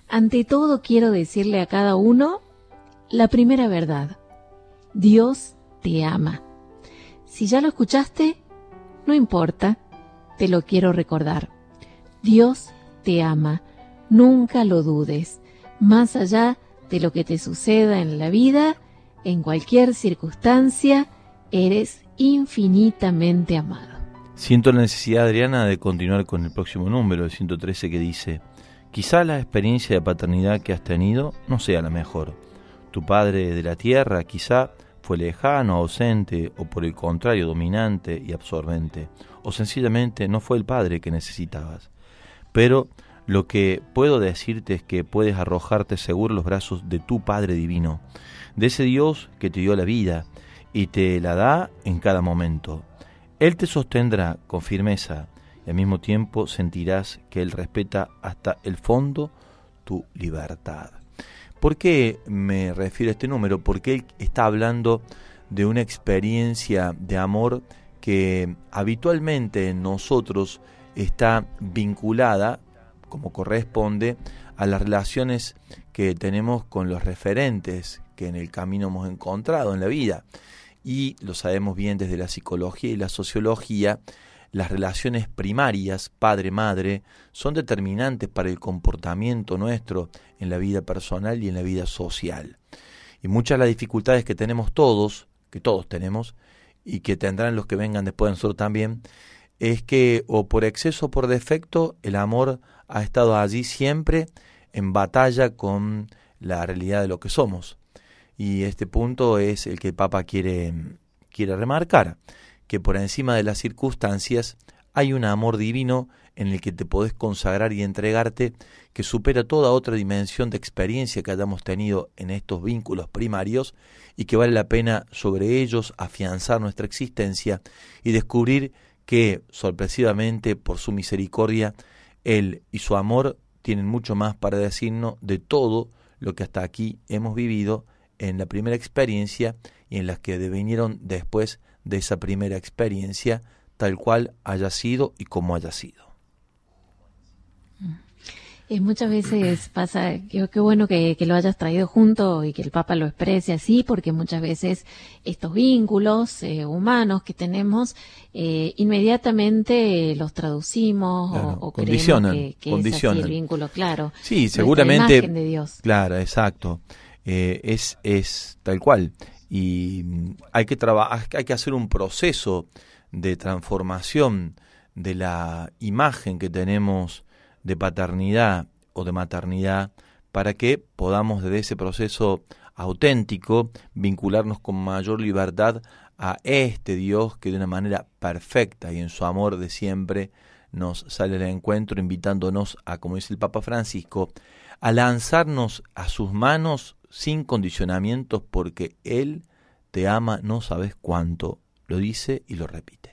ante todo quiero decirle a cada uno la primera verdad. Dios te ama. Si ya lo escuchaste, no importa, te lo quiero recordar. Dios te ama, nunca lo dudes. Más allá de lo que te suceda en la vida, en cualquier circunstancia, eres infinitamente amado. Siento la necesidad, Adriana, de continuar con el próximo número, el 113, que dice: quizá la experiencia de paternidad que has tenido no sea la mejor. Tu padre de la tierra quizá fue lejano, ausente, o por el contrario dominante y absorbente, o sencillamente no fue el padre que necesitabas. Pero lo que puedo decirte es que puedes arrojarte seguro en los brazos de tu Padre Divino, de ese Dios que te dio la vida y te la da en cada momento. Él te sostendrá con firmeza y al mismo tiempo sentirás que Él respeta hasta el fondo tu libertad. ¿Por qué me refiero a este número? Porque Él está hablando de una experiencia de amor que habitualmente en nosotros está vinculada, como corresponde, a las relaciones que tenemos con los referentes que en el camino hemos encontrado en la vida. Y lo sabemos bien desde la psicología y la sociología, las relaciones primarias, padre-madre, son determinantes para el comportamiento nuestro en la vida personal y en la vida social. Y muchas de las dificultades que tenemos todos, que todos tenemos, y que tendrán los que vengan después de nosotros también, es que o por exceso o por defecto el amor ha estado allí siempre en batalla con la realidad de lo que somos. Y este punto es el que el Papa quiere remarcar, que por encima de las circunstancias hay un amor divino en el que te podés consagrar y entregarte, que supera toda otra dimensión de experiencia que hayamos tenido en estos vínculos primarios, y que vale la pena sobre ellos afianzar nuestra existencia y descubrir que, sorpresivamente, por su misericordia, Él y su amor tienen mucho más para decirnos de todo lo que hasta aquí hemos vivido en la primera experiencia y en las que devinieron después de esa primera experiencia, tal cual haya sido y como haya sido. Muchas veces pasa, qué bueno que lo hayas traído junto y que el Papa lo exprese así, porque muchas veces estos vínculos humanos que tenemos, inmediatamente los traducimos, claro, o condicionan, creemos que condicionan. Es así el vínculo, claro. Sí, seguramente. Imagen de Dios. Claro, exacto. Es tal cual. Y hay que hacer un proceso de transformación de la imagen que tenemos de paternidad o de maternidad, para que podamos desde ese proceso auténtico vincularnos con mayor libertad a este Dios que de una manera perfecta y en su amor de siempre nos sale al encuentro, invitándonos a, como dice el Papa Francisco, a lanzarnos a sus manos sin condicionamientos, porque Él te ama no sabes cuánto, lo dice y lo repite.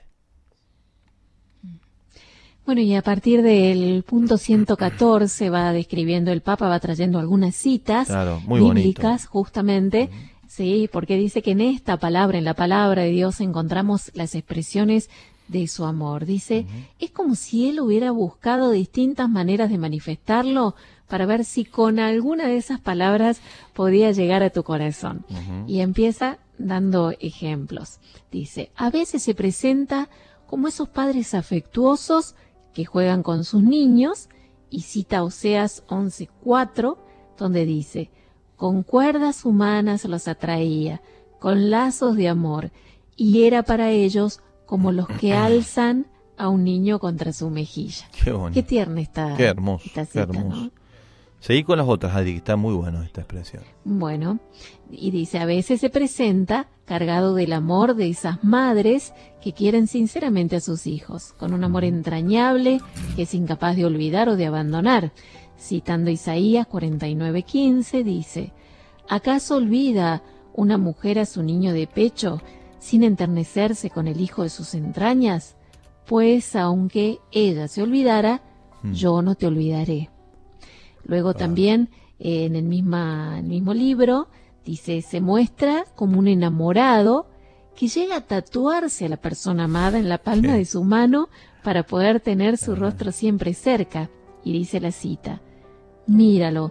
Bueno, y a partir del punto 114 va describiendo el Papa, va trayendo algunas citas, claro, muy bíblicas, bonito. Justamente, sí, porque dice que en esta palabra, en la palabra de Dios, encontramos las expresiones de su amor. Dice, es como si Él hubiera buscado distintas maneras de manifestarlo para ver si con alguna de esas palabras podía llegar a tu corazón. Y empieza dando ejemplos. Dice, a veces se presenta como esos padres afectuosos que juegan con sus niños, y cita Oseas 11:4, donde dice, con cuerdas humanas los atraía, con lazos de amor, y era para ellos como los que alzan a un niño contra su mejilla. Qué bonito. Qué tierna está. Qué hermoso, esta cita, qué hermoso. ¿no? Seguí con las otras, Adri, que está muy bueno esta expresión. Bueno, y dice, a veces se presenta cargado del amor de esas madres que quieren sinceramente a sus hijos, con un amor entrañable que es incapaz de olvidar o de abandonar. Citando Isaías 49:15, dice, ¿acaso olvida una mujer a su niño de pecho sin enternecerse con el hijo de sus entrañas? Pues aunque ella se olvidara, yo no te olvidaré. Luego también en el mismo libro dice, se muestra como un enamorado que llega a tatuarse a la persona amada en la palma de su mano para poder tener su rostro siempre cerca. Y dice la cita, míralo,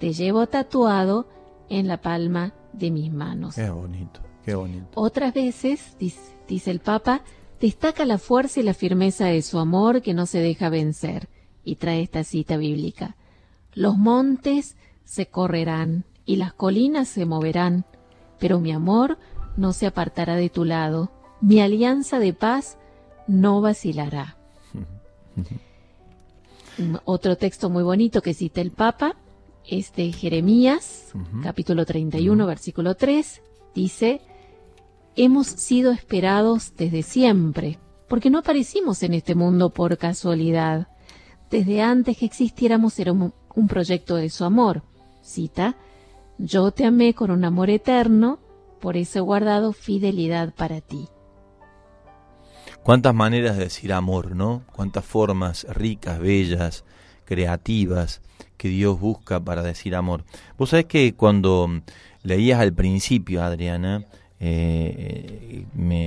te llevo tatuado en la palma de mis manos. Qué bonito, qué bonito. Otras veces, dice el Papa, destaca la fuerza y la firmeza de su amor que no se deja vencer, y trae esta cita bíblica. Los montes se correrán y las colinas se moverán, pero mi amor no se apartará de tu lado, mi alianza de paz no vacilará. Otro texto muy bonito que cita el Papa es de Jeremías, capítulo 31, versículo 3, dice: hemos sido esperados desde siempre, porque no aparecimos en este mundo por casualidad. Desde antes que existiéramos era un proyecto de su amor. Cita: yo te amé con un amor eterno, por eso he guardado fidelidad para ti. Cuántas maneras de decir amor, ¿no? Cuántas formas ricas, bellas, creativas que Dios busca para decir amor. Vos sabés que cuando leías al principio, Adriana, el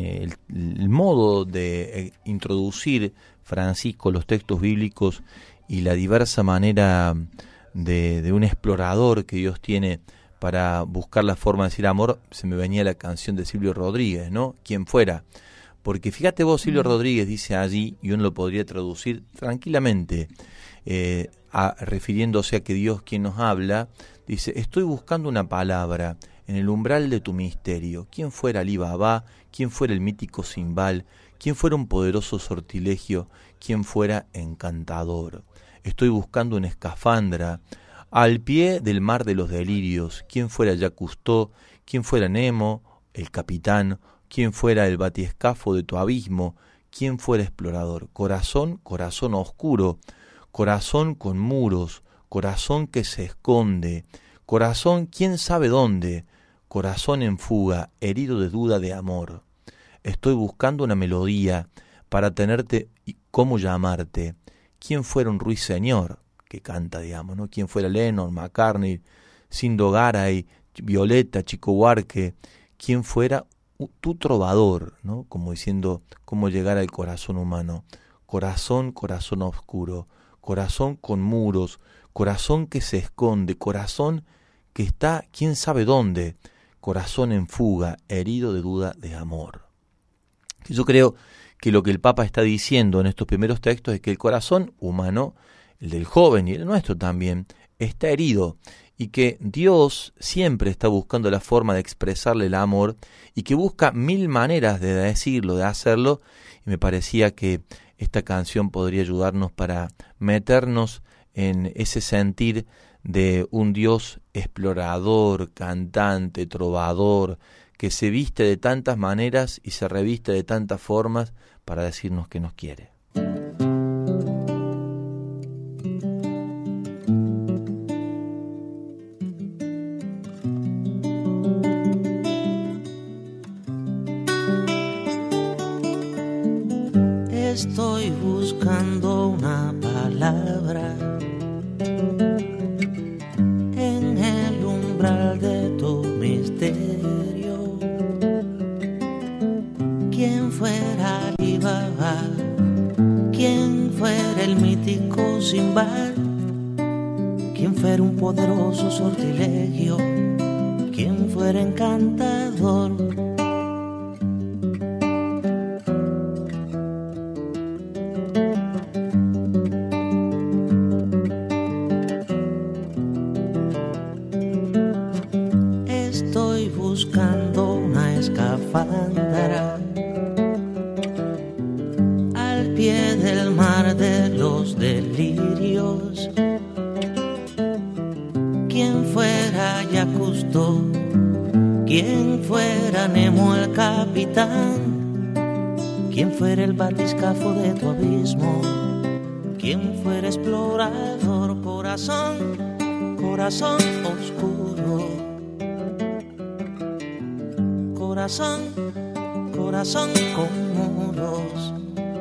modo de introducir Francisco los textos bíblicos y la diversa manera de un explorador que Dios tiene para buscar la forma de decir amor, se me venía la canción de Silvio Rodríguez, ¿no? Quien fuera. Porque fíjate vos, Silvio Rodríguez dice allí, y uno lo podría traducir tranquilamente, refiriéndose a que Dios quien nos habla, dice: estoy buscando una palabra en el umbral de tu misterio. ¿Quién fuera Alí Baba? ¿Quién fuera el mítico Simbal? ¿Quién fuera un poderoso sortilegio? ¿Quién fuera encantador? Estoy buscando una escafandra al pie del mar de los delirios. ¿Quién fuera Jacques Cousteau? ¿Quién fuera Nemo, el capitán? ¿Quién fuera el batiescafo de tu abismo? ¿Quién fuera explorador? Corazón, corazón oscuro, corazón con muros, corazón que se esconde, corazón quién sabe dónde, corazón en fuga, herido de duda de amor. Estoy buscando una melodía para tenerte y cómo llamarte. ¿Quién fuera un ruiseñor que canta, digamos, ¿no? ¿Quién fuera Lennon, McCartney, Sindo Garay, Violeta, Chico Buarque? ¿Quién fuera tu trovador, ¿no? Como diciendo cómo llegar al corazón humano. Corazón, corazón oscuro, corazón con muros, corazón que se esconde, corazón que está quién sabe dónde, corazón en fuga, herido de duda de amor. Yo creo que lo que el Papa está diciendo en estos primeros textos es que el corazón humano, el del joven y el nuestro también, está herido, y que Dios siempre está buscando la forma de expresarle el amor y que busca mil maneras de decirlo, de hacerlo, y me parecía que esta canción podría ayudarnos para meternos en ese sentir de un Dios explorador, cantante, trovador, que se viste de tantas maneras y se reviste de tantas formas para decirnos que nos quiere. Estoy buscando una palabra en el umbral de tu misterio. ¿Quién fuera Alí Baba? ¿Quién fuera el mítico Simbal? ¿Quién fuera un poderoso sortilegio? ¿Quién fuera encantador? Buscando una escafandra al pie del mar de los delirios. ¿Quién fuera Jacques Cousteau? ¿Quién fuera Nemo el capitán? ¿Quién fuera el batiscafo de tu abismo? ¿Quién fuera explorador? Corazón, corazón oscuro, corazón, corazón con muros,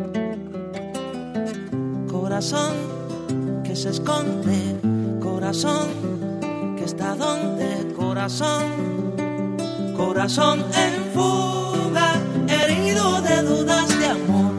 corazón que se esconde, corazón que está donde, corazón, corazón en fuga, herido de dudas de amor.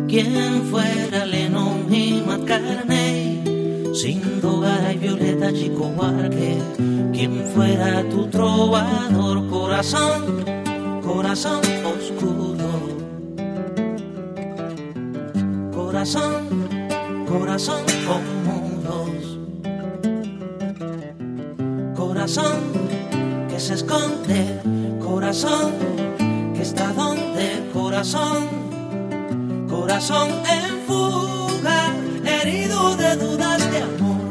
quien fuera Lennon y McCartney, Sindogara y Violeta Chico Huarque, quien fuera tu trovador, corazón, corazón oscuro, corazón, corazón con mundos, corazón que se esconde, corazón que está donde, corazón, corazón en fuga, herido de dudas de amor.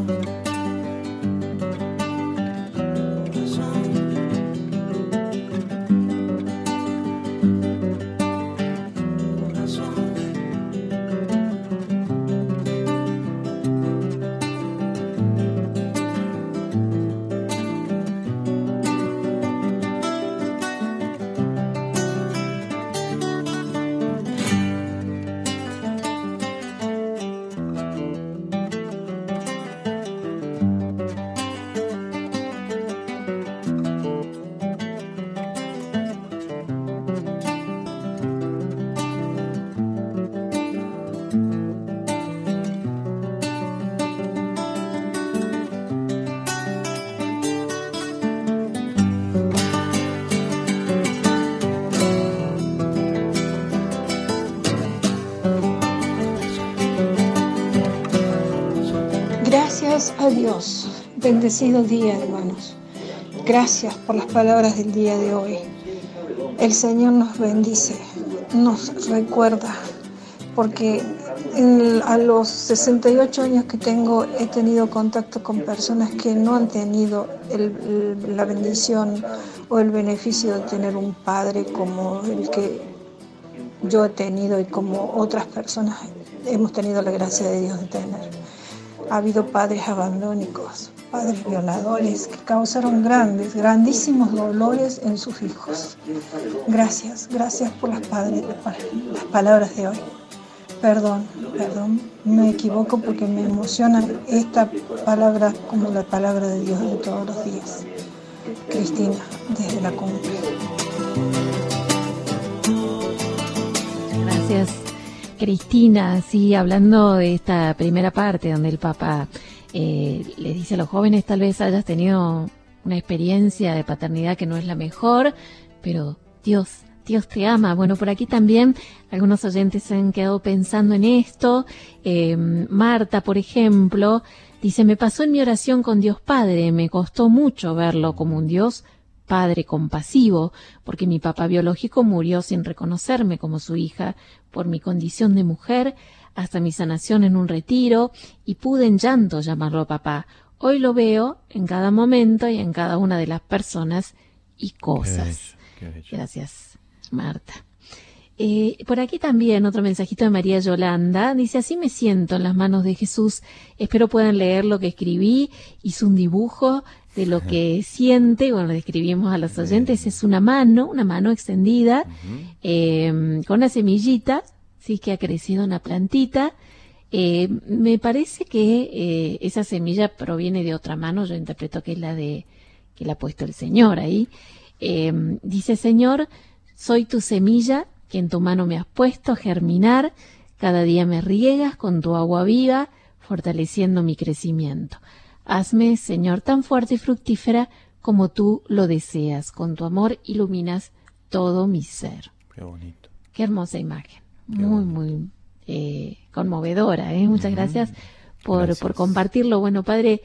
Gracias a Dios, bendecido día, hermanos. Gracias por las palabras del día de hoy. El Señor nos bendice, nos recuerda, porque a los 68 años que tengo he tenido contacto con personas que no han tenido la bendición o el beneficio de tener un padre como el que yo he tenido y como otras personas hemos tenido la gracia de Dios de tener. Ha habido padres abandónicos, padres violadores que causaron grandísimos dolores en sus hijos. Gracias por las palabras de hoy. Perdón, me equivoco porque me emociona esta palabra como la palabra de Dios de todos los días. Cristina, desde la cumbre. Gracias, Cristina. Sí, hablando de esta primera parte donde el Papa le dice a los jóvenes, tal vez hayas tenido una experiencia de paternidad que no es la mejor, pero Dios te ama. Bueno, por aquí también algunos oyentes se han quedado pensando en esto. Marta, por ejemplo, dice, me pasó en mi oración con Dios Padre, me costó mucho verlo como un Dios Padre compasivo, porque mi papá biológico murió sin reconocerme como su hija por mi condición de mujer, hasta mi sanación en un retiro, y pude en llanto llamarlo papá. Hoy lo veo en cada momento y en cada una de las personas y cosas. Qué bello. Gracias, Marta. Por aquí también otro mensajito de María Yolanda. Dice, así me siento en las manos de Jesús. Espero puedan leer lo que escribí. Hizo un dibujo de lo que siente. Bueno, le escribimos a los oyentes. Es una mano extendida, con una semillita, sí, que ha crecido una plantita. Me parece que esa semilla proviene de otra mano. Yo interpreto que es la que le ha puesto el Señor ahí. Dice, Señor, soy tu semilla que en tu mano me has puesto a germinar, cada día me riegas con tu agua viva, fortaleciendo mi crecimiento. Hazme, Señor, tan fuerte y fructífera como tú lo deseas, con tu amor iluminas todo mi ser. Qué bonito. Qué hermosa imagen, muy conmovedora, ¿eh? Muchas gracias por compartirlo. Bueno, Padre,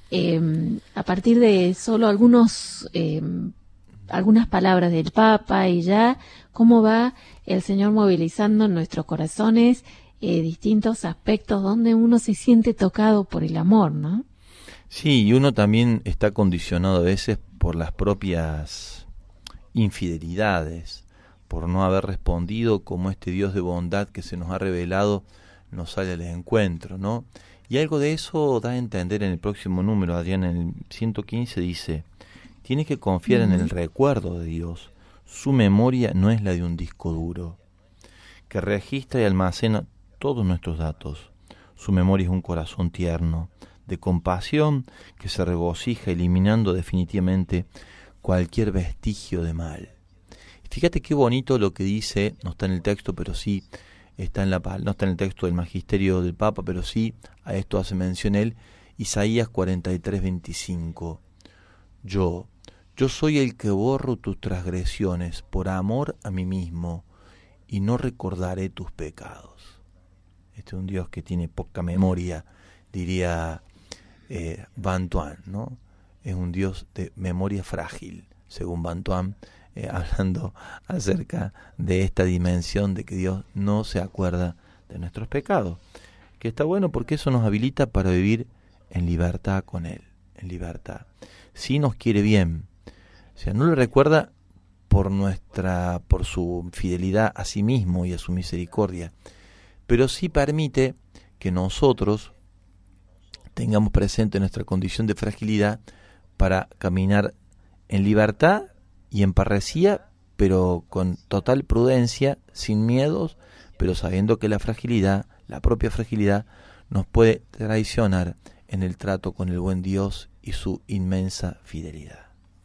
a partir de solo algunas palabras del Papa y ya, cómo va el Señor movilizando en nuestros corazones distintos aspectos donde uno se siente tocado por el amor, ¿no? Sí, y uno también está condicionado a veces por las propias infidelidades, por no haber respondido como este Dios de bondad que se nos ha revelado nos sale al encuentro, ¿no? Y algo de eso da a entender en el próximo número, Adrián, en el 115 dice, tienes que confiar en el recuerdo de Dios. Su memoria no es la de un disco duro, que registra y almacena todos nuestros datos. Su memoria es un corazón tierno, de compasión, que se regocija eliminando definitivamente cualquier vestigio de mal. Fíjate qué bonito lo que dice, no está en el texto, pero sí no está en el texto del magisterio del Papa, pero sí a esto hace mención él, Isaías 43:25. Yo soy el que borro tus transgresiones por amor a mí mismo, y no recordaré tus pecados. Este es un Dios que tiene poca memoria, diría Bantuan, ¿no? Es un Dios de memoria frágil, según Bantuan, hablando acerca de esta dimensión de que Dios no se acuerda de nuestros pecados. Que está bueno porque eso nos habilita para vivir en libertad con Él, en libertad. Si nos quiere bien, o sea, no le recuerda por su fidelidad a sí mismo y a su misericordia, pero sí permite que nosotros tengamos presente nuestra condición de fragilidad para caminar en libertad y en parresía, pero con total prudencia, sin miedos, pero sabiendo que la propia fragilidad, nos puede traicionar en el trato con el buen Dios y su inmensa fidelidad.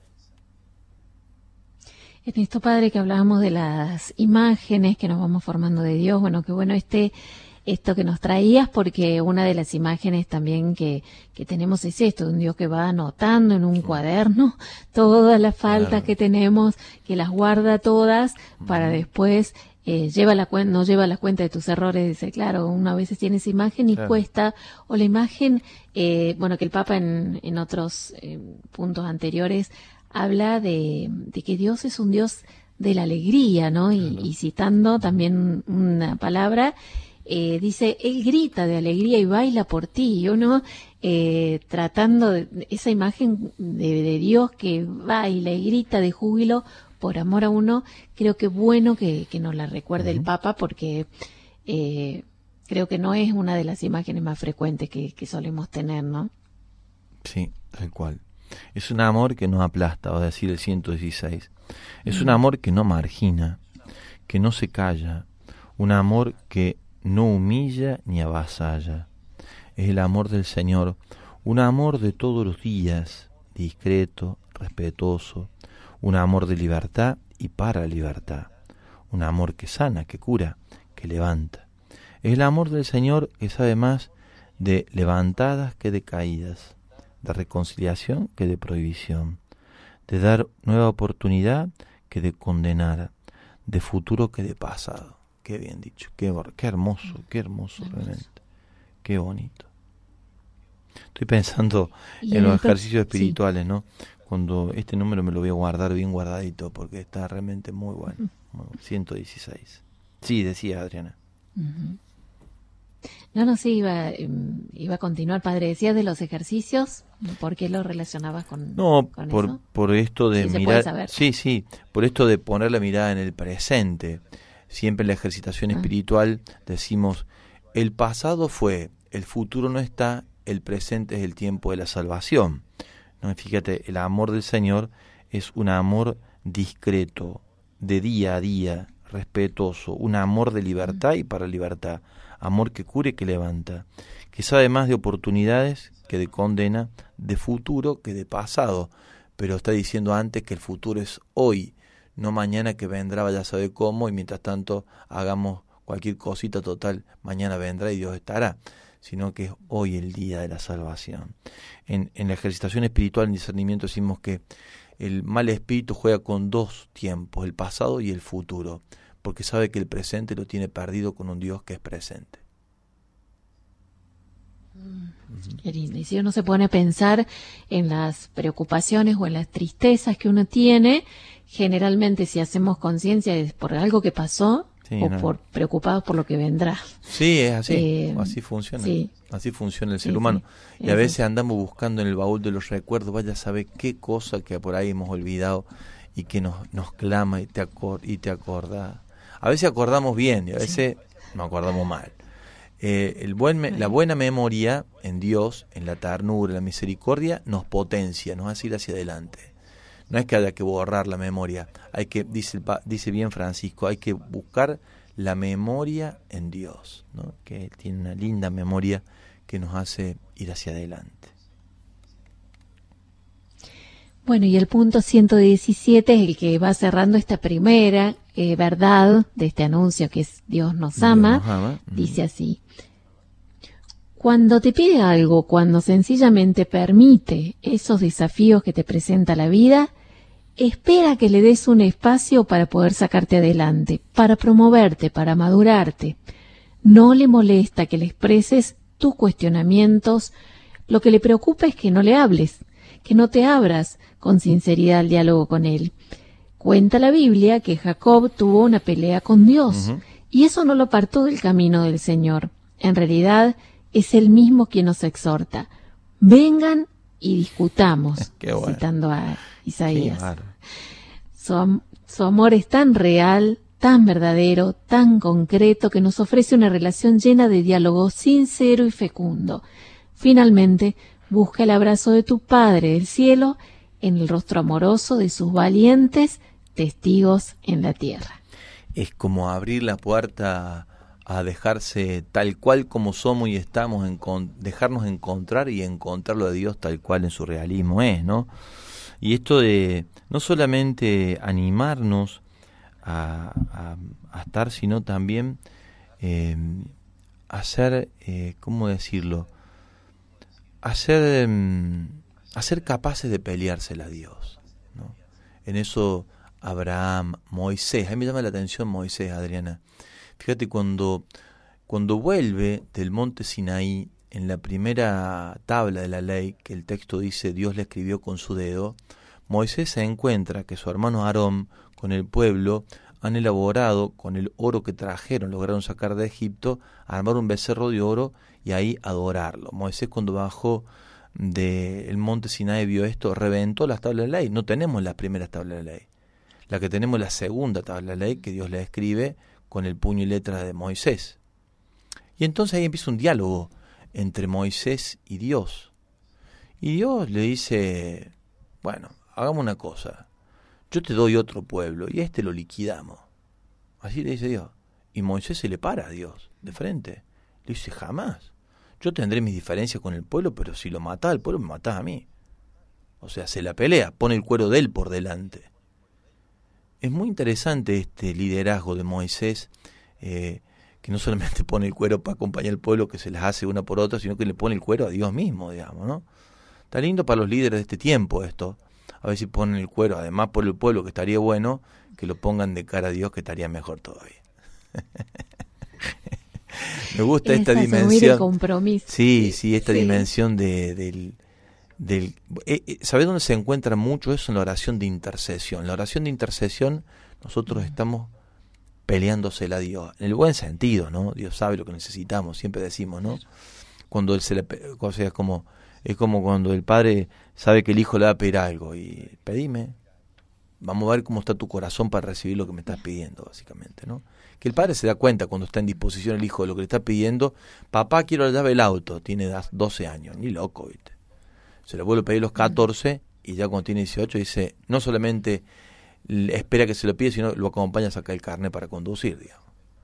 En esto, Padre, que hablábamos de las imágenes que nos vamos formando de Dios, bueno, qué bueno esto que nos traías, porque una de las imágenes también que tenemos es esto, de un Dios que va anotando en un cuaderno todas las faltas que tenemos, que las guarda todas para después no lleva la cuenta de tus errores. Dice, claro, una vez tiene esa imagen y cuesta, o la imagen, que el Papa en otros puntos anteriores habla de que Dios es un Dios de la alegría, ¿no? Y citando también una palabra, dice, Él grita de alegría y baila por ti. Y uno tratando de esa imagen de Dios que baila y grita de júbilo por amor a uno, creo que es bueno que nos la recuerde el Papa, porque creo que no es una de las imágenes más frecuentes que solemos tener, ¿no? Sí, tal cual. Es un amor que no aplasta, va a decir el 116. Es un amor que no margina, que no se calla, un amor que no humilla ni avasalla. Es el amor del Señor, un amor de todos los días, discreto, respetuoso, un amor de libertad y para libertad, un amor que sana, que cura, que levanta. Es el amor del Señor que sabe más de levantadas que de caídas, de reconciliación que de prohibición, de dar nueva oportunidad que de condenar, de futuro que de pasado. Qué bien dicho, qué hermoso realmente, qué bonito. Estoy pensando en los ejercicios espirituales, ¿no? Cuando este número me lo voy a guardar bien guardadito, porque está realmente muy bueno. 116. Sí, decía Adriana. Sí, iba a continuar, Padre. Decías de los ejercicios, ¿por qué lo relacionabas con eso? Por esto de sí, mirar, sí, por esto de poner la mirada en el presente. Siempre en la ejercitación espiritual decimos, el pasado fue, el futuro no está, el presente es el tiempo de la salvación. ¿No? Fíjate, el amor del Señor es un amor discreto, de día a día, respetuoso, un amor de libertad y para libertad, amor que cure y que levanta, que sabe más de oportunidades que de condena, de futuro que de pasado, pero está diciendo antes que el futuro es hoy, no mañana que vendrá, vaya a saber cómo, y mientras tanto hagamos cualquier cosita, total, mañana vendrá y Dios estará, sino que es hoy el día de la salvación. En la ejercitación espiritual, en discernimiento, decimos que el mal espíritu juega con dos tiempos, el pasado y el futuro, porque sabe que el presente lo tiene perdido con un Dios que es presente. Qué lindo. Y si uno se pone a pensar en las preocupaciones o en las tristezas que uno tiene, generalmente si hacemos conciencia es por algo que pasó por preocupados por lo que vendrá. Sí, es así, así funciona. Sí. Así funciona el ser humano. Sí. Y a veces andamos buscando en el baúl de los recuerdos, vaya a saber qué cosa que por ahí hemos olvidado y que nos clama y te acordás. A veces acordamos bien y a veces nos acordamos mal. La buena memoria en Dios, en la ternura, en la misericordia, nos potencia, nos hace ir hacia adelante. No es que haya que borrar la memoria, hay que, dice bien Francisco, hay que buscar la memoria en Dios, ¿no? Que tiene una linda memoria que nos hace ir hacia adelante. Bueno, y el punto 117 es el que va cerrando esta primera verdad de este anuncio que es Dios nos ama, dice así: cuando te pide algo, cuando sencillamente permite esos desafíos que te presenta la vida, espera que le des un espacio para poder sacarte adelante, para promoverte, para madurarte. No le molesta que le expreses tus cuestionamientos. Lo que le preocupa es que no le hables, que no te abras con sinceridad al diálogo con él. Cuenta la Biblia que Jacob tuvo una pelea con Dios, y eso no lo apartó del camino del Señor. En realidad, es Él mismo quien nos exhorta: vengan y discutamos, bueno, citando a Isaías. Su amor es tan real, tan verdadero, tan concreto, que nos ofrece una relación llena de diálogo sincero y fecundo. Finalmente, busca el abrazo de tu Padre del cielo en el rostro amoroso de sus valientes testigos en la tierra. Es como abrir la puerta a dejarse tal cual como somos y estamos, dejarnos encontrar y encontrarlo a Dios tal cual en su realismo es, ¿no? Y esto de no solamente animarnos a estar, sino también hacer, ¿cómo decirlo? Hacer capaces de peleársela a Dios, ¿no? En eso Abraham, Moisés, a mí me llama la atención Moisés, Adriana. Fíjate, cuando vuelve del monte Sinaí, en la primera tabla de la ley, que el texto dice Dios le escribió con su dedo, Moisés se encuentra que su hermano Aarón con el pueblo han elaborado con el oro que trajeron, lograron sacar de Egipto, armar un becerro de oro y ahí adorarlo. Moisés, cuando bajó del monte Sinaí, vio esto, reventó las tablas de la ley. No tenemos las primeras tablas de la ley. La que tenemos es la segunda tabla de la ley, que Dios le escribe con el puño y letra de Moisés. Y entonces ahí empieza un diálogo entre Moisés y Dios. Y Dios le dice: bueno, hagamos una cosa, yo te doy otro pueblo y lo liquidamos. Así le dice Dios. Y Moisés se le para a Dios de frente. Le dice: jamás. Yo tendré mis diferencias con el pueblo, pero si lo matás al pueblo, me matás a mí. O sea, se la pelea, pone el cuero de él por delante. Es muy interesante este liderazgo de Moisés, que no solamente pone el cuero para acompañar al pueblo, que se las hace una por otra, sino que le pone el cuero a Dios mismo, digamos, ¿no? Está lindo para los líderes de este tiempo esto. A ver si ponen el cuero, además por el pueblo, que estaría bueno, que lo pongan de cara a Dios, que estaría mejor todavía. Me gusta esta dimensión. El compromiso. Sí, esta dimensión del ¿sabés dónde se encuentra mucho eso? En la oración de intercesión. La oración de intercesión, nosotros estamos peleándosela a Dios, en el buen sentido, ¿no? Dios sabe lo que necesitamos, siempre decimos, ¿no? Cuando él o sea, es como cuando el padre sabe que el hijo le va a pedir algo y pedime, vamos a ver cómo está tu corazón para recibir lo que me estás pidiendo, básicamente, ¿no? Que el padre se da cuenta cuando está en disposición el hijo de lo que le está pidiendo. Papá, quiero la llave del auto, tiene 12 años, ni loco, ¿viste? Se le vuelve a pedir los 14 y ya cuando tiene 18 dice, no solamente espera que se lo pide, sino lo acompaña a sacar el carnet para conducir, digamos.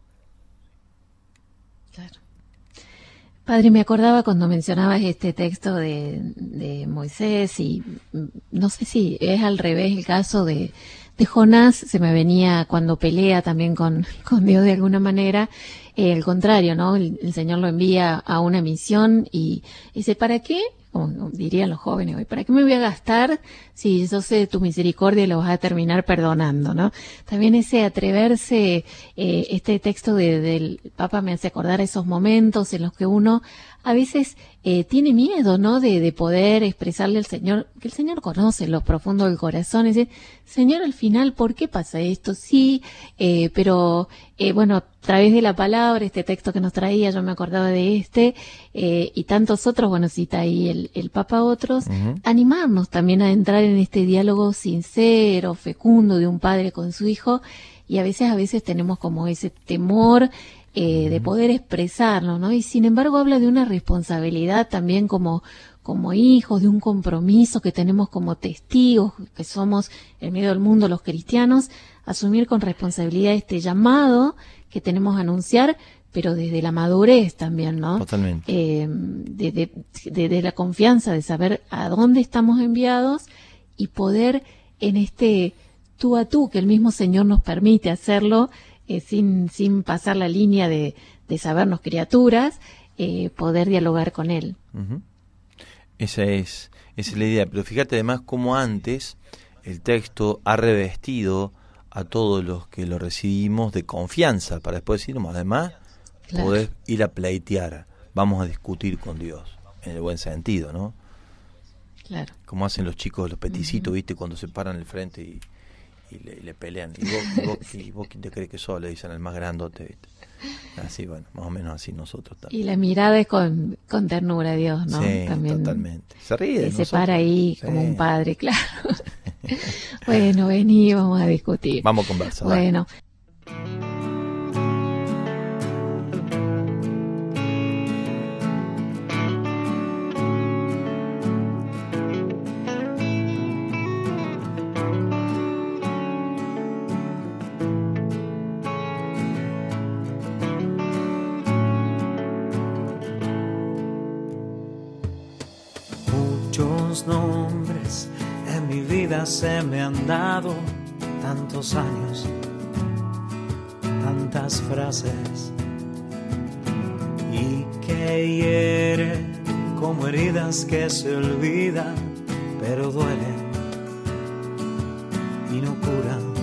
Claro. Padre, me acordaba cuando mencionabas este texto de Moisés, y no sé si es al revés el caso de Jonás. Se me venía cuando pelea también con Dios de alguna manera, el contrario, ¿no? El Señor lo envía a una misión y dice, ¿para qué? Como dirían los jóvenes hoy, ¿para qué me voy a gastar si yo sé de tu misericordia y lo vas a terminar perdonando, ¿no? También ese atreverse, este texto del Papa me hace acordar esos momentos en los que uno a veces tiene miedo, ¿no? De poder expresarle al Señor, que el Señor conoce lo profundo del corazón, y dice, Señor, al final, ¿por qué pasa esto? Sí, pero bueno, a través de la palabra, este texto que nos traía, yo me acordaba de y tantos otros, bueno, cita ahí el Papa otros, animarnos también a entrar en este diálogo sincero, fecundo de un padre con su hijo, y a veces tenemos como ese temor de poder expresarlo, ¿no? Y sin embargo habla de una responsabilidad también como hijos, de un compromiso que tenemos como testigos, que somos en medio del mundo los cristianos, asumir con responsabilidad este llamado que tenemos a anunciar, pero desde la madurez también, ¿no? Totalmente. De la confianza de saber a dónde estamos enviados y poder en este tú a tú, que el mismo Señor nos permite hacerlo sin pasar la línea de sabernos criaturas, poder dialogar con Él. Uh-huh. Esa es la idea. Pero fíjate además cómo antes el texto ha revestido a todos los que lo recibimos de confianza, para después decir, además, claro, podés ir a pleitear, vamos a discutir con Dios, en el buen sentido, ¿no? Claro. Como hacen los chicos, los peticitos, Uh-huh. ¿viste? Cuando se paran el frente y le pelean. ¿Y vos quién te crees que sos? Le dicen al más grandote, ¿viste? Así, bueno, más o menos así nosotros también. Y la mirada es con ternura a Dios, ¿no? Sí, también totalmente. Se ríe de se nosotros. para ahí Sí. como un padre, claro. Bueno, vení, vamos a discutir. Vamos a conversar. Bueno. Muchos nombres en mi vida se me han dado, tantos años, tantas frases, y que hieren como heridas que se olvidan, pero duelen y no curan.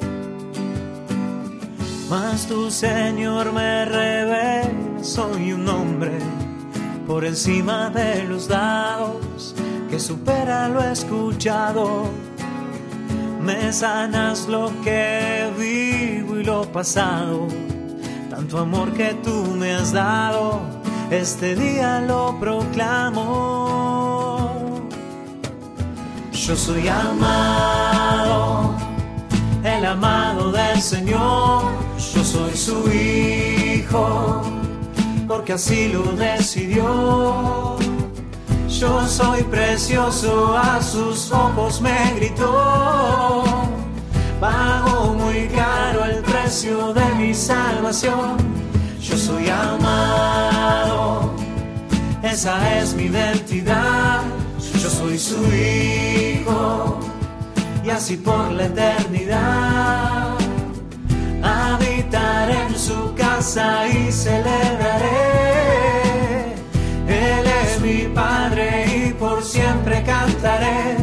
Mas tú, Señor, me revelas, soy un hombre por encima de los dados, que supera lo escuchado. Me sanas lo que vivo y lo pasado, tanto amor que tú me has dado, este día lo proclamo. Yo soy amado, el amado del Señor, yo soy su hijo, porque así lo decidió. Yo soy precioso, a sus ojos me gritó. Pago muy caro el precio de mi salvación. Yo soy amado, esa es mi identidad. Yo soy su hijo, y así por la eternidad habitaré en su casa y celebraré. Él es mi Padre y por siempre cantaré.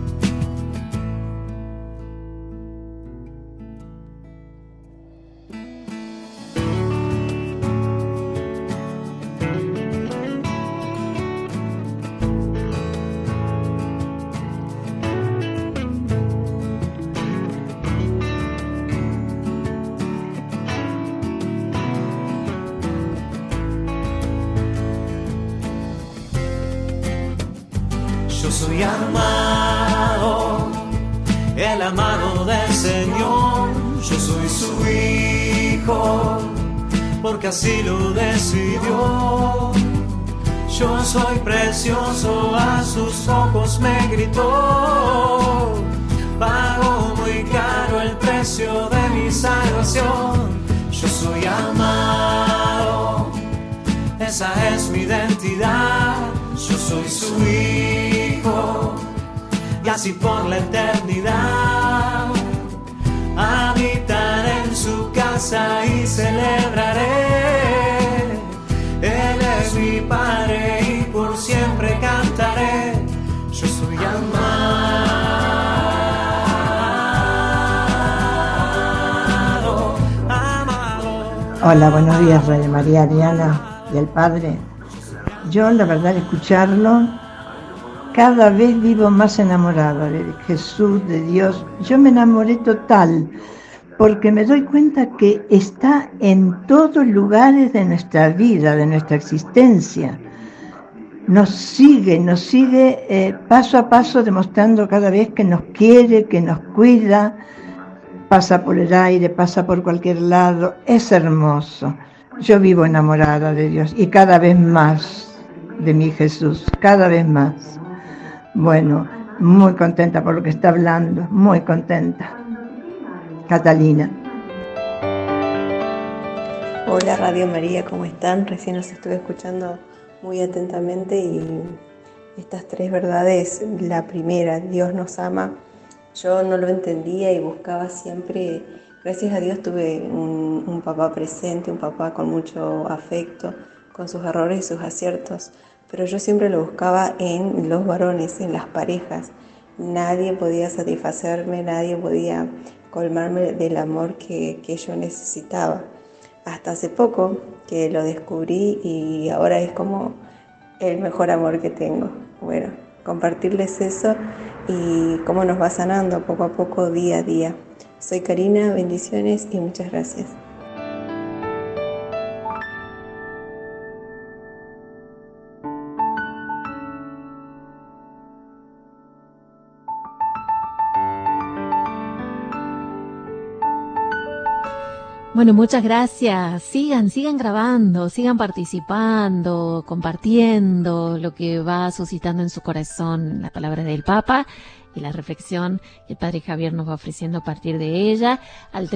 Yo soy amado, el amado del Señor. Yo soy su hijo, porque así lo decidió. Yo soy precioso, a sus ojos me gritó. Pago muy caro el precio de mi salvación. Yo soy amado, esa es mi identidad. Yo soy su hijo, y así por la eternidad habitaré en su casa y celebraré. Él es mi Padre y por siempre cantaré. Yo soy amado, amado. Hola, buenos días, Radio María, Ariana y el Padre. Yo, la verdad, escucharlo, cada vez vivo más enamorado de Jesús, de Dios. Yo me enamoré total, porque me doy cuenta que está en todos lugares de nuestra vida, de nuestra existencia. Nos sigue paso a paso, demostrando cada vez que nos quiere, que nos cuida. Pasa por el aire, pasa por cualquier lado. Es hermoso. Yo vivo enamorada de Dios y cada vez más de mi Jesús, cada vez más. Bueno, muy contenta por lo que está hablando, muy contenta. Catalina. Hola Radio María, ¿cómo están? Recién los estuve escuchando muy atentamente y estas tres verdades, la primera, Dios nos ama Yo no lo entendía y buscaba siempre. Gracias a Dios tuve un papá presente, un papá con mucho afecto, con sus errores y sus aciertos, pero yo siempre lo buscaba en los varones, en las parejas. Nadie podía satisfacerme, nadie podía colmarme del amor que yo necesitaba. Hasta hace poco que lo descubrí y ahora es como el mejor amor que tengo. Bueno, compartirles eso y cómo nos va sanando poco a poco, día a día. Soy Karina, bendiciones y muchas gracias. Bueno, muchas gracias. Sigan grabando, sigan participando, compartiendo lo que va suscitando en su corazón la palabra del Papa y la reflexión que el Padre Javier nos va ofreciendo a partir de ella al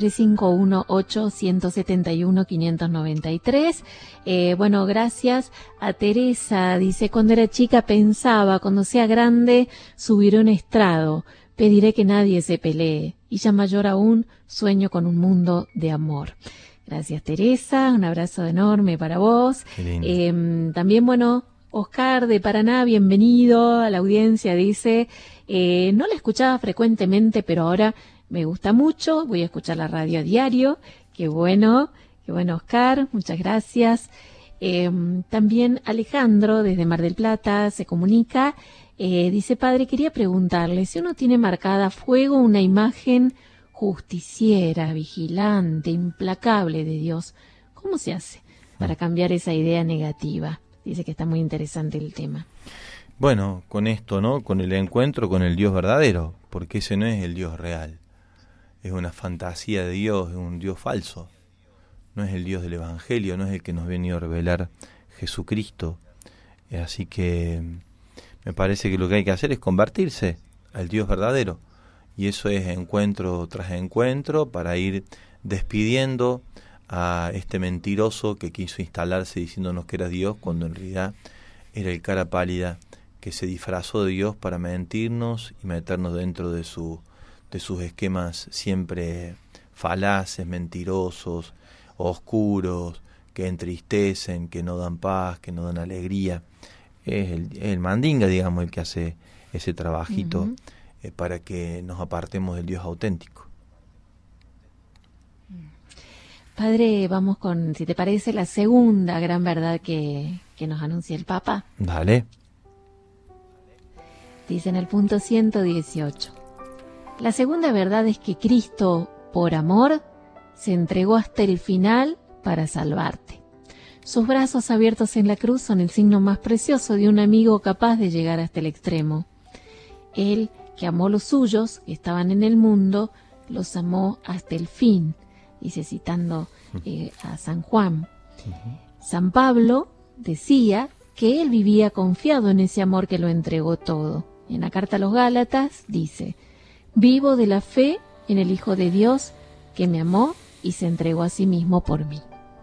351-871-593. Bueno, gracias a Teresa. Dice, cuando era chica pensaba, cuando sea grande subiré un estrado. Pediré que nadie se pelee, y ya mayor aún, sueño con un mundo de amor. Gracias, Teresa, un abrazo enorme para vos. También, bueno, Oscar de Paraná, bienvenido a la audiencia, dice, no la escuchaba frecuentemente, pero ahora me gusta mucho, voy a escuchar la radio a diario. Qué bueno, Oscar, muchas gracias. También Alejandro, desde Mar del Plata, se comunica. Dice, padre, quería preguntarle, si uno tiene marcada a fuego una imagen justiciera, vigilante, implacable de Dios, ¿cómo se hace para cambiar esa idea negativa? Dice que está muy interesante el tema. Bueno, con esto, ¿no? Con el encuentro con el Dios verdadero, porque ese no es el Dios real. Es una fantasía de Dios, es un Dios falso. No es el Dios del Evangelio, no es el que nos ha venido a revelar Jesucristo. Así que me parece que lo que hay que hacer es convertirse al Dios verdadero. Y eso es encuentro tras encuentro para ir despidiendo a este mentiroso que quiso instalarse diciéndonos que era Dios, cuando en realidad era el cara pálida que se disfrazó de Dios para mentirnos y meternos dentro de sus esquemas siempre falaces, mentirosos, oscuros, que entristecen, que no dan paz, que no dan alegría. Es el mandinga, digamos, el que hace ese trabajito para que nos apartemos del Dios auténtico. Padre, vamos con, si te parece, la segunda gran verdad que nos anuncia el Papa. Dale. Dice en el punto 118. La segunda verdad es que Cristo, por amor, se entregó hasta el final para salvarte. Sus brazos abiertos en la cruz son el signo más precioso de un amigo capaz de llegar hasta el extremo. Él, que amó los suyos, que estaban en el mundo, los amó hasta el fin, dice citando a San Juan. San Pablo decía que él vivía confiado en ese amor que lo entregó todo. En la carta a los Gálatas dice, vivo de la fe en el Hijo de Dios que me amó y se entregó a sí mismo por mí.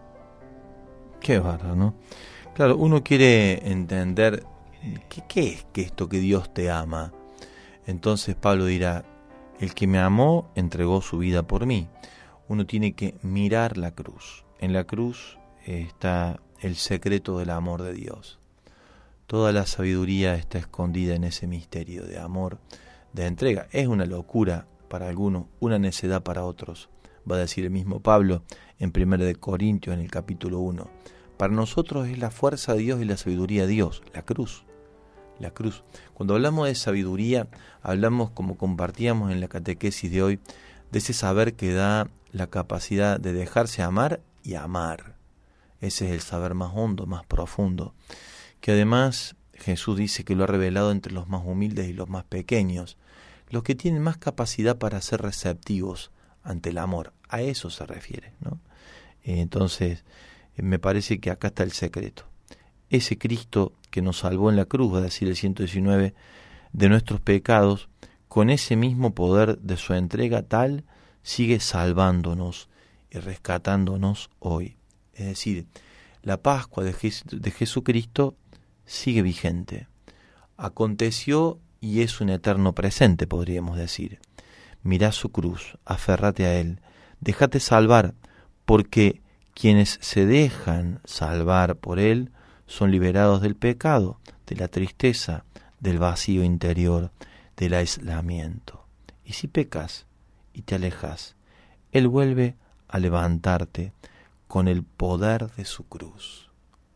Qué bárbaro, ¿no? Claro, uno quiere entender qué es que esto que Dios te ama. Entonces Pablo dirá, el que me amó entregó su vida por mí. Uno tiene que mirar la cruz. En la cruz está el secreto del amor de Dios. Toda la sabiduría está escondida en ese misterio de amor, de entrega. Es una locura para algunos, una necedad para otros. Va a decir el mismo Pablo en 1 Corintios, en el capítulo 1. Para nosotros es la fuerza de Dios y la sabiduría de Dios, la cruz. La cruz. Cuando hablamos de sabiduría, hablamos, como compartíamos en la catequesis de hoy, de ese saber que da la capacidad de dejarse amar y amar. Ese es el saber más hondo, más profundo. Que además Jesús dice que lo ha revelado entre los más humildes y los más pequeños, los que tienen más capacidad para ser receptivos ante el amor. A eso se refiere, ¿no? Entonces, me parece que acá está el secreto. Ese Cristo que nos salvó en la cruz, va a decir el 119, de nuestros pecados, con ese mismo poder de su entrega tal, sigue salvándonos y rescatándonos hoy. Es decir, la Pascua de Jesucristo sigue vigente. Aconteció y es un eterno presente, podríamos decir. Mirá su cruz, aférrate a Él, déjate salvar, porque quienes se dejan salvar por Él son liberados del pecado, de la tristeza, del vacío interior, del aislamiento. Y si pecas y te alejas, Él vuelve a levantarte con el poder de su cruz.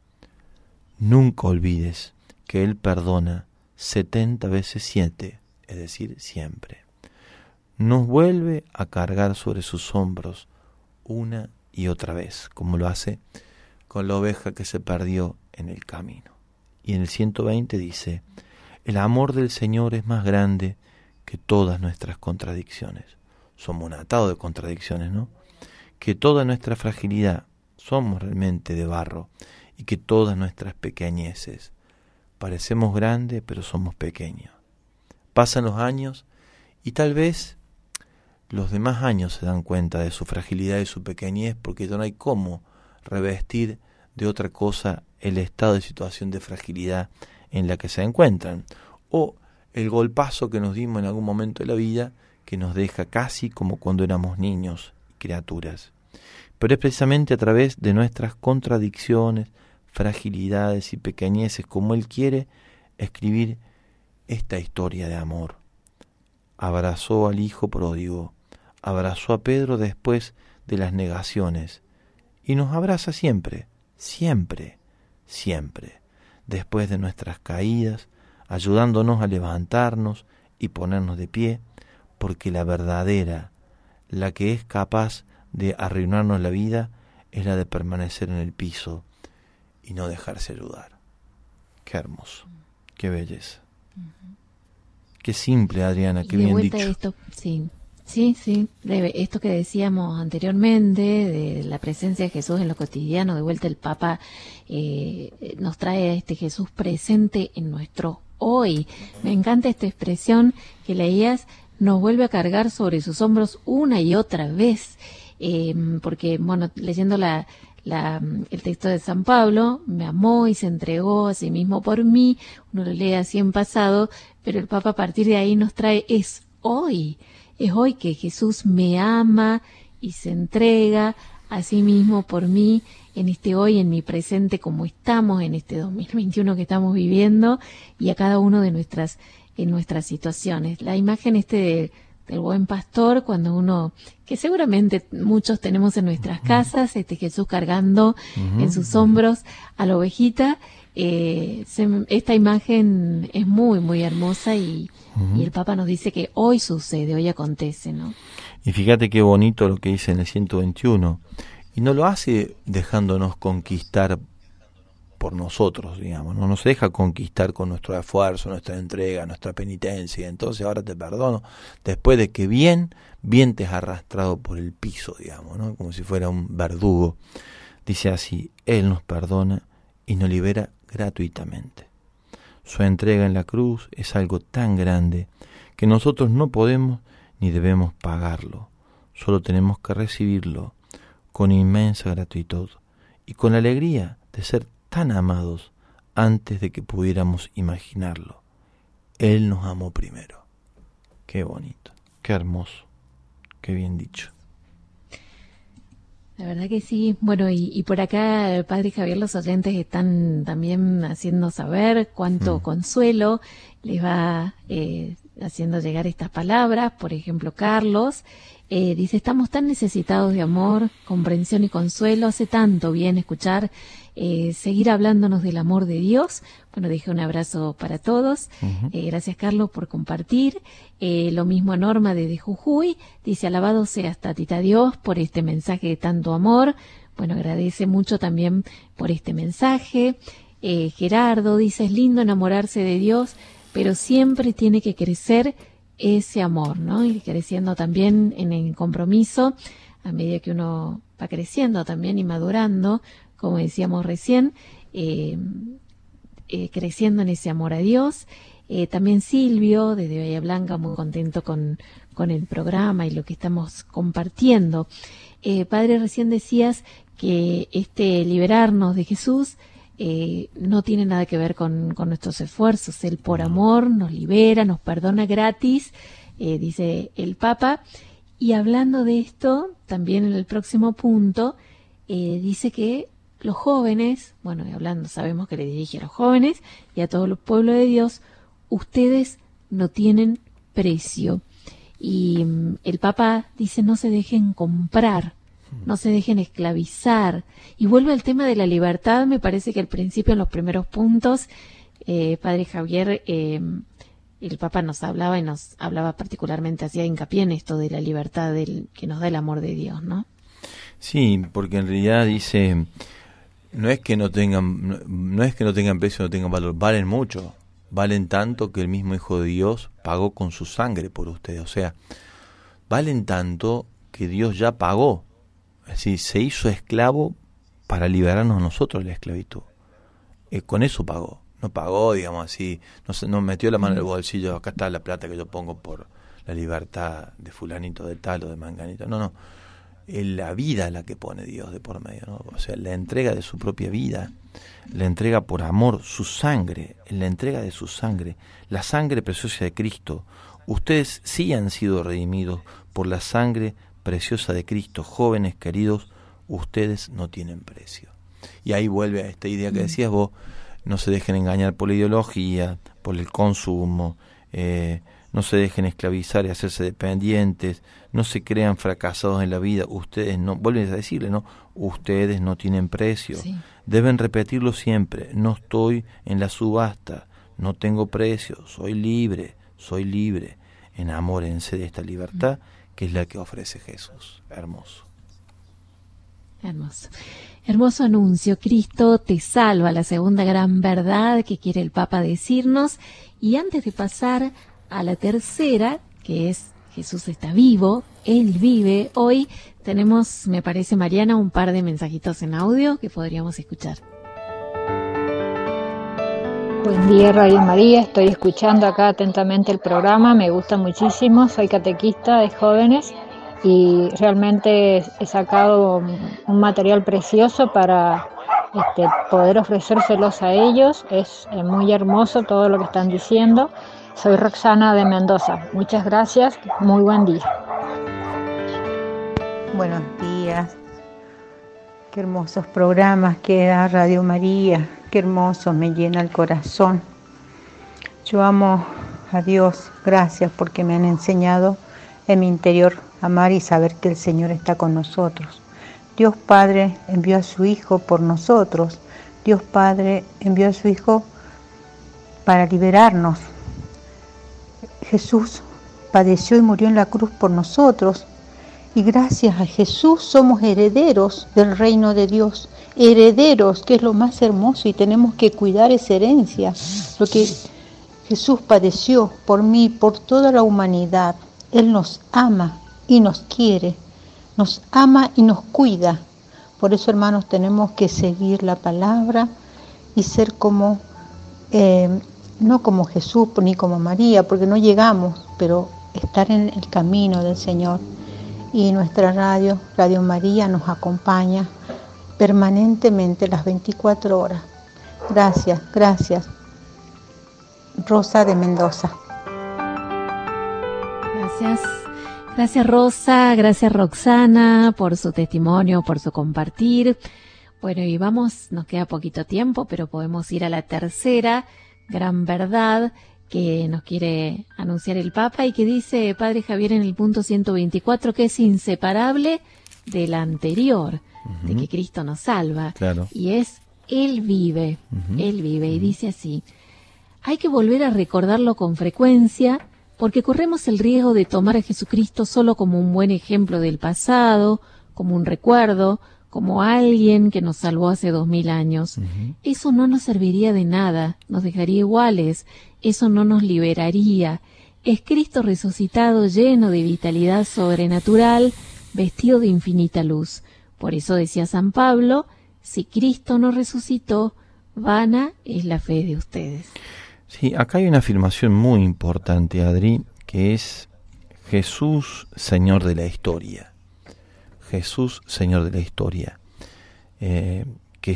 Nunca olvides que Él perdona 70 veces 7, es decir, siempre. Nos vuelve a cargar sobre sus hombros una y otra vez, como lo hace con la oveja que se perdió en el camino. Y en el 120 dice, el amor del Señor es más grande que todas nuestras contradicciones. Somos un atado de contradicciones, ¿no? Que toda nuestra fragilidad, somos realmente de barro, y que todas nuestras pequeñeces, parecemos grandes pero somos pequeños. Pasan los años y tal vez los demás años se dan cuenta de su fragilidad y su pequeñez, porque ya no hay cómo revestir de otra cosa el estado de situación de fragilidad en la que se encuentran, o el golpazo que nos dimos en algún momento de la vida que nos deja casi como cuando éramos niños y criaturas. Pero es precisamente a través de nuestras contradicciones, fragilidades y pequeñeces como Él quiere escribir esta historia de amor. Abrazó al hijo pródigo, abrazó a Pedro después de las negaciones y nos abraza siempre, siempre, siempre, después de nuestras caídas, ayudándonos a levantarnos y ponernos de pie, porque la verdadera, la que es capaz de arruinarnos la vida, es la de permanecer en el piso y no dejarse ayudar. Qué hermoso, qué belleza. Qué simple, Adriana, qué bien dicho. Esto, sí, esto que decíamos anteriormente, de la presencia de Jesús en lo cotidiano, de vuelta el Papa nos trae a este Jesús presente en nuestro hoy. Me encanta esta expresión que leías, nos vuelve a cargar sobre sus hombros una y otra vez, porque, bueno, leyendo el texto de San Pablo, me amó y se entregó a sí mismo por mí, uno lo lee así en pasado, pero el Papa a partir de ahí nos trae, es hoy que Jesús me ama y se entrega a sí mismo por mí, en este hoy, en mi presente, como estamos en este 2021 que estamos viviendo, y a cada uno de nuestras situaciones. La imagen del buen pastor, cuando uno, que seguramente muchos tenemos en nuestras casas, Jesús cargando en sus hombros a la ovejita, esta imagen es muy, muy hermosa y el Papa nos dice que hoy sucede, hoy acontece, ¿no? Y fíjate qué bonito lo que dice en el 121, y no lo hace dejándonos conquistar por nosotros, digamos, no nos deja conquistar con nuestro esfuerzo, nuestra entrega, nuestra penitencia, entonces ahora te perdono, después de que bien te has arrastrado por el piso, digamos, ¿no? Como si fuera un verdugo. Dice así, Él nos perdona y nos libera gratuitamente. Su entrega en la cruz es algo tan grande que nosotros no podemos ni debemos pagarlo, solo tenemos que recibirlo con inmensa gratitud y con la alegría de ser tan amados antes de que pudiéramos imaginarlo. Él nos amó primero. Qué bonito, qué hermoso, qué bien dicho. La verdad que sí. Bueno, y por acá, Padre Javier, los oyentes están también haciendo saber cuánto consuelo les va haciendo llegar estas palabras. Por ejemplo, Carlos dice, estamos tan necesitados de amor, comprensión y consuelo. Hace tanto bien escuchar, seguir hablándonos del amor de Dios. Bueno, dije un abrazo para todos. Gracias, Carlos, por compartir. Lo mismo a Norma desde Jujuy. Dice, alabado seas, Tatita Dios, por este mensaje de tanto amor. Bueno, agradece mucho también por este mensaje. Gerardo dice, es lindo enamorarse de Dios, pero siempre tiene que crecer ese amor, ¿no? Y creciendo también en el compromiso, a medida que uno va creciendo también y madurando, como decíamos recién, creciendo en ese amor a Dios. También Silvio, desde Bahía Blanca, muy contento con el programa y lo que estamos compartiendo. Padre, recién decías que liberarnos de Jesús no tiene nada que ver con nuestros esfuerzos. Él por amor nos libera, nos perdona gratis, dice el Papa. Y hablando de esto, también en el próximo punto, dice que los jóvenes, bueno, y hablando, sabemos que le dirige a los jóvenes y a todo el pueblo de Dios, ustedes no tienen precio. Y el Papa dice, no se dejen comprar, no se dejen esclavizar. Y vuelve al tema de la libertad. Me parece que al principio, en los primeros puntos, Padre Javier, el Papa nos hablaba particularmente, hacía hincapié en esto de la libertad que nos da el amor de Dios, ¿no? Sí, porque en realidad dice, no es que no tengan precio, no tengan valor, valen mucho. Valen tanto que el mismo Hijo de Dios pagó con su sangre por ustedes. O sea, valen tanto que Dios ya pagó. Es decir, se hizo esclavo para liberarnos a nosotros de la esclavitud. Con eso pagó. No pagó, digamos así, no metió la mano en el bolsillo, acá está la plata que yo pongo por la libertad de fulanito de tal o de manganito. No. Es la vida la que pone Dios de por medio, ¿no? O sea, la entrega de su propia vida, la entrega por amor, su sangre, la entrega de su sangre, la sangre preciosa de Cristo. Ustedes sí han sido redimidos por la sangre preciosa de Cristo. Jóvenes queridos, ustedes no tienen precio. Y ahí vuelve a esta idea que decías vos, no se dejen engañar por la ideología, por el consumo, no se dejen esclavizar y hacerse dependientes, no se crean fracasados en la vida. Ustedes no, vuelven a decirle, ¿no? Ustedes no tienen precio. Sí. Deben repetirlo siempre, no estoy en la subasta, no tengo precio, soy libre. Enamórense de esta libertad que es la que ofrece Jesús. Hermoso. Hermoso anuncio. Cristo te salva, la segunda gran verdad que quiere el Papa decirnos. Y antes de pasar a la tercera, que es Jesús está vivo, Él vive, hoy tenemos, me parece, Mariana, un par de mensajitos en audio que podríamos escuchar. Buen día, Radio María. Estoy escuchando acá atentamente el programa. Me gusta muchísimo. Soy catequista de jóvenes y realmente he sacado un material precioso para poder ofrecérselos a ellos. Es muy hermoso todo lo que están diciendo. Soy Roxana de Mendoza. Muchas gracias. Muy buen día. Buenos días. Qué hermosos programas que da Radio María. Qué hermoso, me llena el corazón. Yo amo a Dios. Gracias porque me han enseñado en mi interior amar y saber que el Señor está con nosotros. Dios Padre envió a su Hijo por nosotros. Dios Padre envió a su Hijo para liberarnos. Jesús padeció y murió en la cruz por nosotros. Y gracias a Jesús somos herederos del reino de Dios. Herederos, que es lo más hermoso, y tenemos que cuidar esa herencia. Lo que Jesús padeció por mí, por toda la humanidad. Él nos ama y nos quiere. Nos ama y nos cuida. Por eso, hermanos, tenemos que seguir la palabra y ser como, no como Jesús ni como María, porque no llegamos, pero estar en el camino del Señor. Y nuestra Radio María, nos acompaña permanentemente las 24 horas. Gracias. Rosa de Mendoza. Gracias Rosa, gracias Roxana por su testimonio, por su compartir. Bueno, y nos queda poquito tiempo, pero podemos ir a la tercera gran verdad que nos quiere anunciar el Papa y que dice Padre Javier en el punto 124 que es inseparable de la anterior, de que Cristo nos salva. Claro. Y es Él vive, y dice así: hay que volver a recordarlo con frecuencia porque corremos el riesgo de tomar a Jesucristo solo como un buen ejemplo del pasado, como un recuerdo, como alguien que nos salvó hace 2000 años. Eso no nos serviría de nada, nos dejaría iguales, eso no nos liberaría. Es Cristo resucitado, lleno de vitalidad sobrenatural, vestido de infinita luz. Por eso decía San Pablo, si Cristo no resucitó, vana es la fe de ustedes. Sí, acá hay una afirmación muy importante, Adri, que es Jesús, Señor de la historia. Jesús, Señor de la historia, que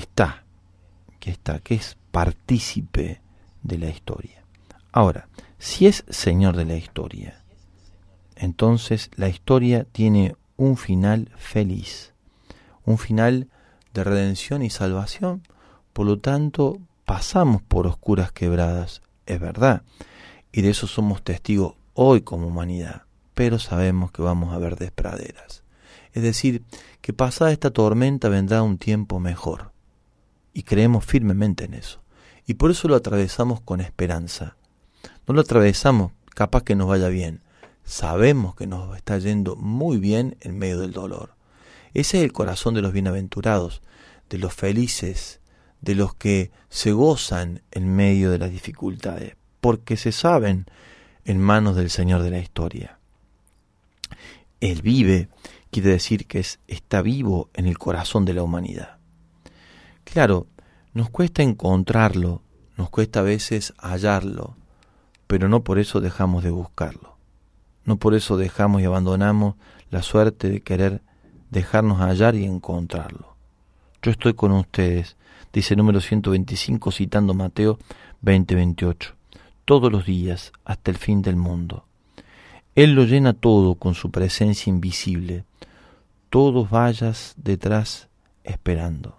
es partícipe de la historia. Ahora, si es Señor de la historia, entonces la historia tiene un final feliz, un final de redención y salvación. Por lo tanto, pasamos por oscuras quebradas, es verdad, y de eso somos testigos hoy como humanidad, pero sabemos que vamos a ver praderas. Es decir, que pasada esta tormenta vendrá un tiempo mejor, y creemos firmemente en eso, y por eso lo atravesamos con esperanza. No lo atravesamos capaz que nos vaya bien, sabemos que nos está yendo muy bien en medio del dolor. Ese es el corazón de los bienaventurados, de los felices, de los que se gozan en medio de las dificultades, porque se saben en manos del Señor de la historia. Él vive, quiere decir que está vivo en el corazón de la humanidad. Claro, nos cuesta encontrarlo, nos cuesta a veces hallarlo, pero no por eso dejamos de buscarlo. No por eso dejamos y abandonamos la suerte de querer dejarnos hallar y encontrarlo. Yo estoy con ustedes, dice el número 125, citando Mateo 20:28, todos los días hasta el fin del mundo. Él lo llena todo con su presencia invisible. Todos vayas detrás esperando.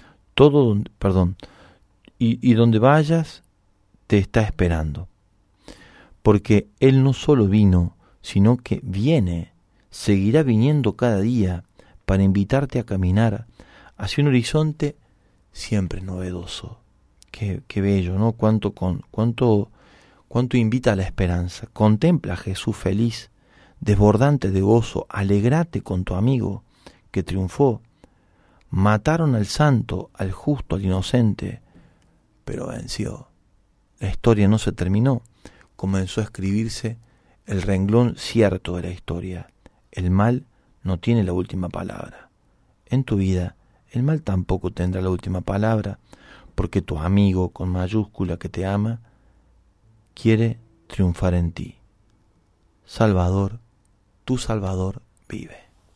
Y donde vayas te está esperando. Porque Él no solo vino, sino que viene, seguirá viniendo cada día para invitarte a caminar hacia un horizonte siempre novedoso. Qué bello, ¿no? Cuánto invita a la esperanza. Contempla a Jesús feliz, desbordante de gozo. Alegrate con tu amigo que triunfó. Mataron al santo, al justo, al inocente, pero venció. La historia no se terminó. Comenzó a escribirse el renglón cierto de la historia. El mal no tiene la última palabra. En tu vida, el mal tampoco tendrá la última palabra, porque tu amigo con mayúscula que te ama quiere triunfar en ti. Salvador, tu Salvador vive.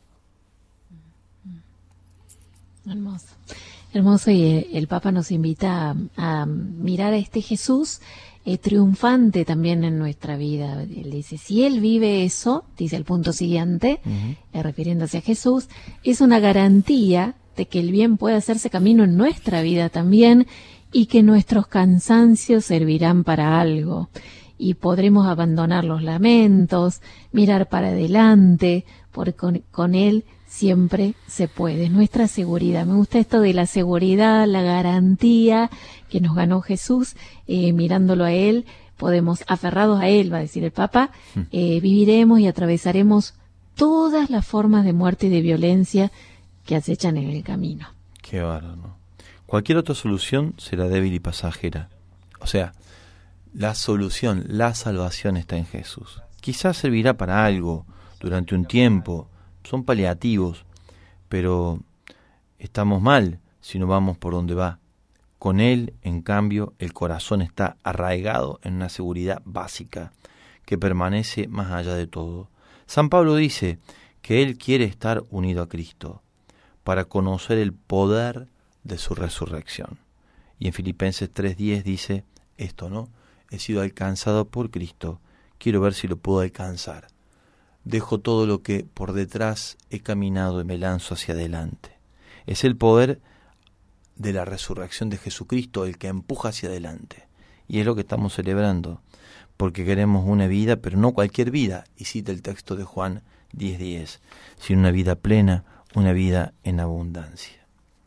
Hermoso. Hermoso, y el Papa nos invita a mirar a este Jesús triunfante también en nuestra vida. Él dice, si Él vive eso, dice el punto siguiente, refiriéndose a Jesús, es una garantía de que el bien puede hacerse camino en nuestra vida también y que nuestros cansancios servirán para algo y podremos abandonar los lamentos, mirar para adelante, porque con Él siempre se puede. Es nuestra seguridad. Me gusta esto de la seguridad, la garantía que nos ganó Jesús. Mirándolo a Él, podemos, aferrados a Él, va a decir el Papa, viviremos y atravesaremos todas las formas de muerte y de violencia que acechan en el camino. Qué bárbaro, ¿no? Cualquier otra solución será débil y pasajera. O sea, la solución, la salvación está en Jesús. Quizás servirá para algo durante un tiempo, son paliativos, pero estamos mal si no vamos por donde va. Con Él, en cambio, el corazón está arraigado en una seguridad básica que permanece más allá de todo. San Pablo dice que él quiere estar unido a Cristo para conocer el poder de su resurrección. Y en Filipenses 3:10 dice esto, ¿no? He sido alcanzado por Cristo, quiero ver si lo puedo alcanzar. Dejo todo lo que por detrás he caminado y me lanzo hacia adelante. Es el poder de la resurrección de Jesucristo el que empuja hacia adelante. Y es lo que estamos celebrando, porque queremos una vida, pero no cualquier vida. Y cita el texto de Juan 10:10, sino una vida plena, una vida en abundancia.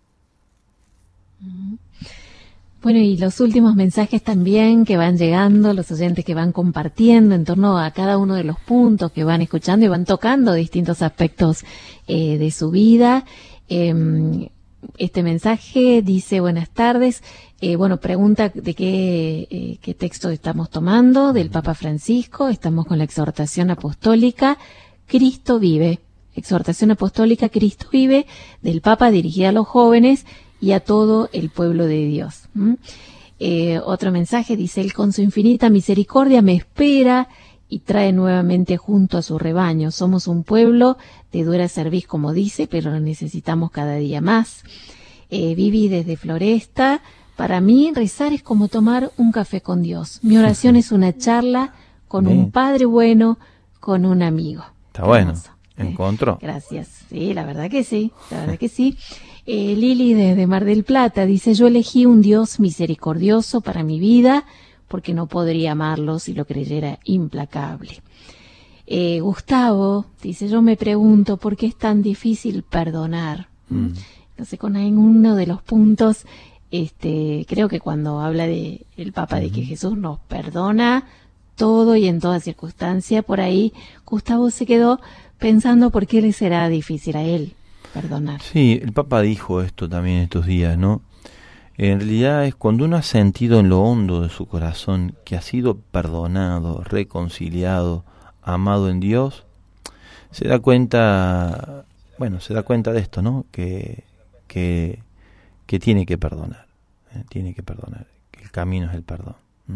Bueno, y los últimos mensajes también que van llegando, los oyentes que van compartiendo en torno a cada uno de los puntos que van escuchando y van tocando distintos aspectos de su vida. Este mensaje dice, buenas tardes, pregunta de qué texto estamos tomando, del Papa Francisco. Estamos con la exhortación apostólica Cristo vive, exhortación apostólica Cristo vive, del Papa, dirigida a los jóvenes y a todo el pueblo de Dios. Otro mensaje dice, Él con su infinita misericordia me espera y trae nuevamente junto a su rebaño. Somos un pueblo de dura cerviz, como dice, pero lo necesitamos cada día más. Viví desde Floresta. Para mí, rezar es como tomar un café con Dios. Mi oración es una charla con un Padre bueno, con un amigo. Está bueno. ¿Encontró? Gracias. Sí, la verdad que sí. Lili desde Mar del Plata dice: yo elegí un Dios misericordioso para mi vida porque no podría amarlo si lo creyera implacable. Gustavo dice: yo me pregunto por qué es tan difícil perdonar. Entonces, con uno de los puntos, creo que cuando habla de el Papa de que Jesús nos perdona todo y en toda circunstancia, por ahí Gustavo se quedó pensando por qué le será difícil a él perdonar. Sí, el Papa dijo esto también estos días, ¿no? En realidad es cuando uno ha sentido en lo hondo de su corazón que ha sido perdonado, reconciliado, amado en Dios, se da cuenta de esto, ¿no? Que tiene que perdonar, que el camino es el perdón.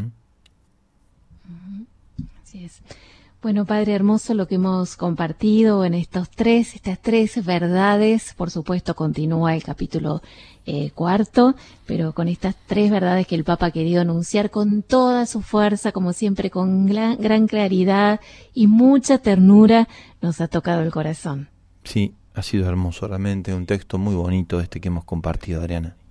Así es. Bueno, Padre hermoso, lo que hemos compartido en estas tres verdades, por supuesto continúa el capítulo 4, pero con estas 3 verdades que el Papa ha querido anunciar con toda su fuerza, como siempre, con gran claridad y mucha ternura, nos ha tocado el corazón. Sí, ha sido hermoso, realmente un texto muy bonito que hemos compartido, Adriana.